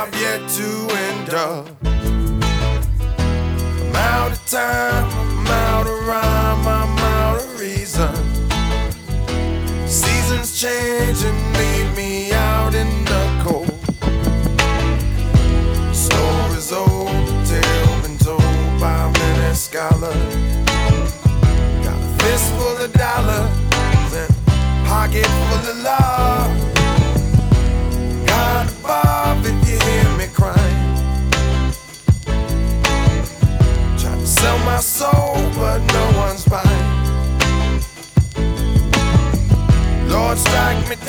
I've yet to endure. I'm out of time, I'm out of rhyme, I'm out of reason. Seasons change and leave me out in the cold. Stories old, tale been told by many scholars. Got a fist full of dollars and a pocket full of love. God above, if you hear me crying. Tried to sell my soul, but no one's buying. Lord, strike me